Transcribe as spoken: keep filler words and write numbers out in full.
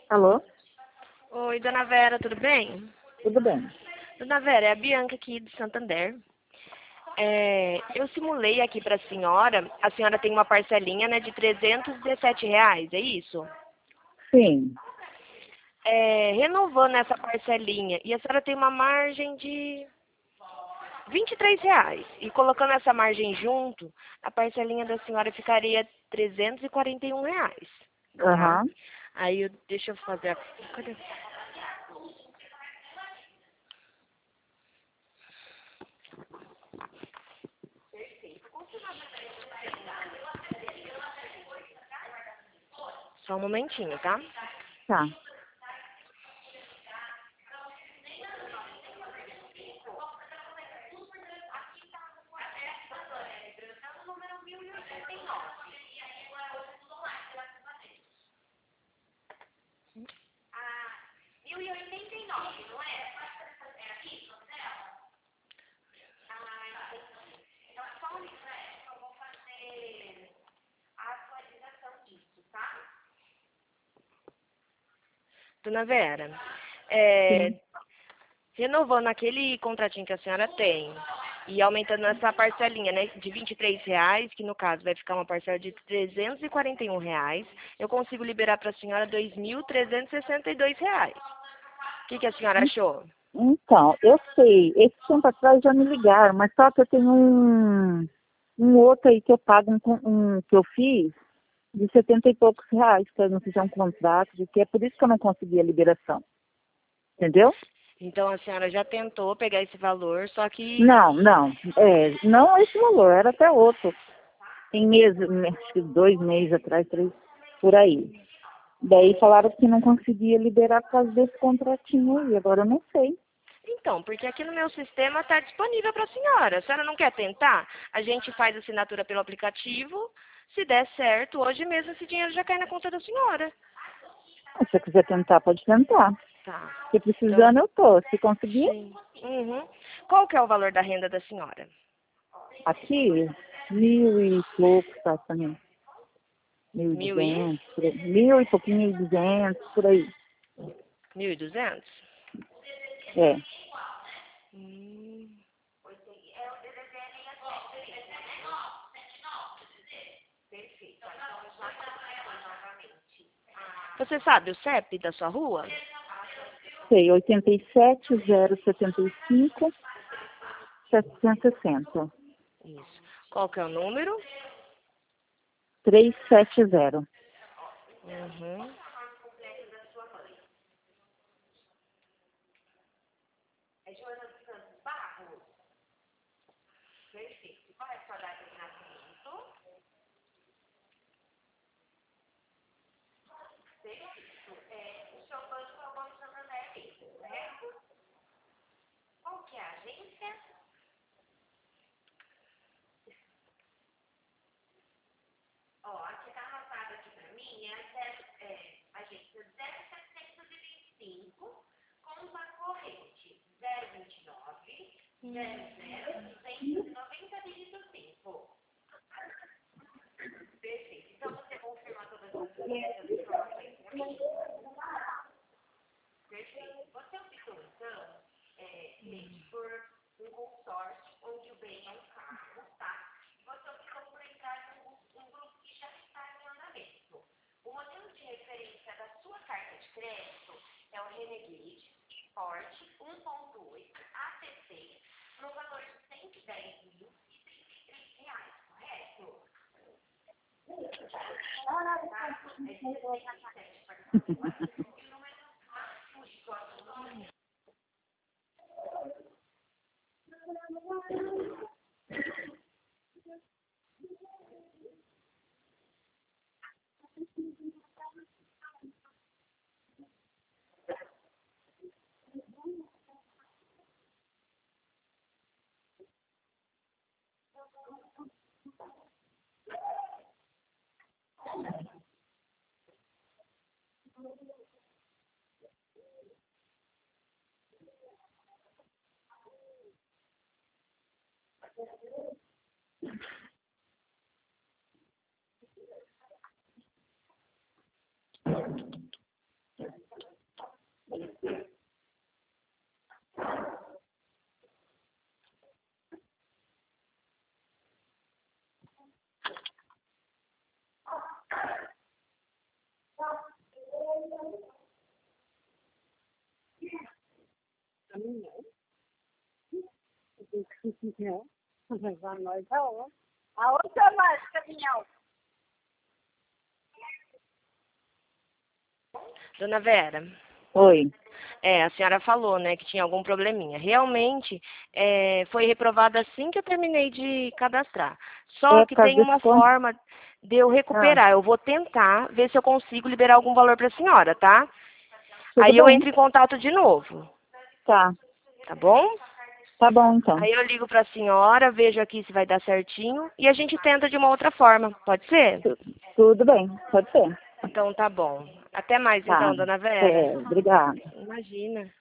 Alô? Oi, dona Vera, tudo bem? Tudo bem. Dona Vera, é a Bianca aqui de Santander. É, eu simulei aqui para a senhora, a senhora tem uma parcelinha, né, de trezentos e dezessete reais, é isso? Sim. É, renovando essa parcelinha, e a senhora tem uma margem de vinte e três reais. E colocando essa margem junto, a parcelinha da senhora ficaria trezentos e quarenta e um reais, tá? Aham. Aí, eu, deixa eu fazer a... Cadê? Só um momentinho, tá? Tá. Dona Vera, é, Sim. renovando aquele contratinho que a senhora tem e aumentando essa parcelinha, né, de vinte e três reais, que no caso vai ficar uma parcela de trezentos e quarenta e um reais, eu consigo liberar para a senhora dois mil trezentos e sessenta e dois reais. O que, que a senhora achou? Então, eu sei, esse tempo atrás já me ligaram, mas só que eu tenho um, um outro aí que eu pago, um, con- um que eu fiz, de setenta e poucos reais, que eu não fiz um contrato, de que é por isso que eu não consegui a liberação. Entendeu? Então a senhora já tentou pegar esse valor, só que... Não, não. É, não esse valor, era até outro. Tem meses, acho que dois meses atrás, três, por aí. Daí falaram que não conseguia liberar por causa desse contratinho aí, agora eu não sei. Então, porque aqui no meu sistema está disponível para a senhora. A senhora não quer tentar? A gente faz assinatura pelo aplicativo. Se der certo, hoje mesmo esse dinheiro já cai na conta da senhora. Se você quiser tentar, pode tentar. Tá. Se Então, precisando, eu tô. Se conseguir, sim. Uhum. Qual que é o valor da renda da senhora? aqui, mil e poucos, tá, também. Mil e Mil e? duzentos, por aí. Mil e pouquinho, mil e duzentos, por aí. Mil e duzentos? É. Hum. Você sabe o C E P da sua rua? Sei, oitenta e sete, zero setenta e cinco, setecentos e sessenta. Isso. Qual que é o número? trezentos e setenta. Uhum. Não. Levar nós aonde? Aonde você vai, esse caminhão? Dona Vera, Oi. é, a senhora falou, né, que tinha algum probleminha. Realmente, é, foi reprovada assim que eu terminei de cadastrar. Só É por que causa tem desse uma ponto. forma de eu Ah, recuperar. Eu vou tentar ver se eu consigo liberar algum valor para a senhora, tá? tudo Aí eu bem. entro em contato de novo, Tá. tá bom? Tá bom, então. Aí eu ligo para a senhora, vejo aqui se vai dar certinho e a gente tenta de uma outra forma. Pode ser? Tu- Tudo bem. Pode ser. Então tá bom. Até mais Tá. então, dona Vera. É, obrigada. Imagina.